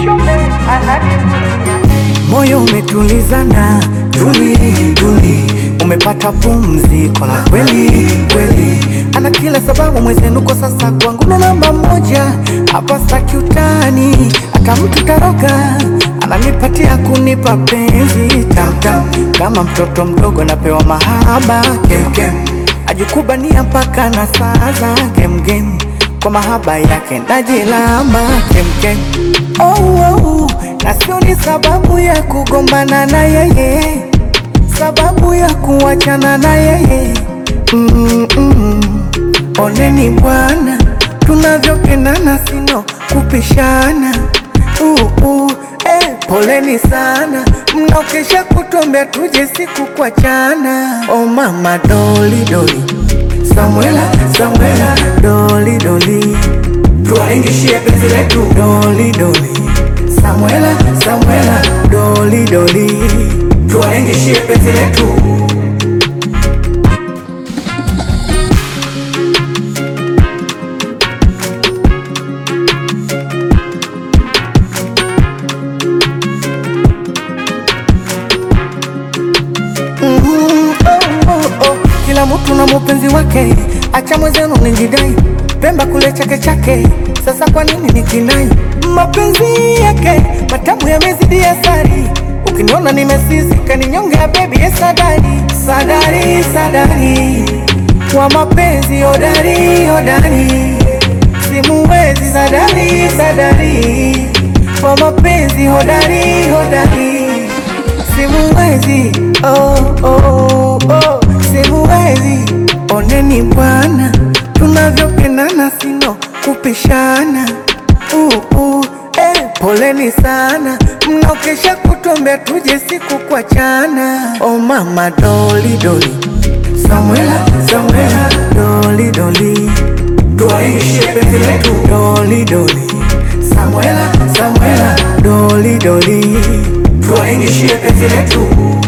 Moyo umetulizana, tuli, tuli. Umepata pumziko la kweli, kweli. Ana kila sababu mwezenu kwa sasa kwangu na namba moja. Hapa staki utani, hata mtu taroga ananipatia kunipa penzi tam tam. Kama mtoto mdogo napewa mahaba kem kem. Ajikubania mpaka na saza game game. Kwa mahaba yake najilamba kem kem. Oh, na sio ni sababu ya kugombana na yeye, sababu ya kuachana na yeye. Oneni bwana, tunavyopendana sino kupishana. Poleni sana, mnaokesha kutuombea tuje siku kuachana. Oh mama doli doli, Samuela, Samuela, doli doli. Tuwaingishie penzi letu doli doli, Samuela, Samuela, doli doli. Tuwaingishie penzi letu. Kila mtu na mupenzi wake, acha mwezenu nijidai. Pemba kule chake chake, sasa kwa nini nikinai? Mapenzi yake matamu yamezidi asari. Ukiniona nimesizika ninyonge ya baby ya sadari. Sadari, sadari, kwa mapenzi hodari, hodari. Simuwezi sadari, sadari, kwa mapenzi hodari, hodari. Simuwezi, simuwezi. Oneni bwana, tunavyopendana sino kupishana. Poleni sana, mnaokesha kutuombea tuje siku kuachana. Oh mama doli doli, Samuela, Samuela, doli doli. Tuwaingishie penzi letu doli doli, Samuela, Samuela, doli doli. Tuwaingishie penzi letu.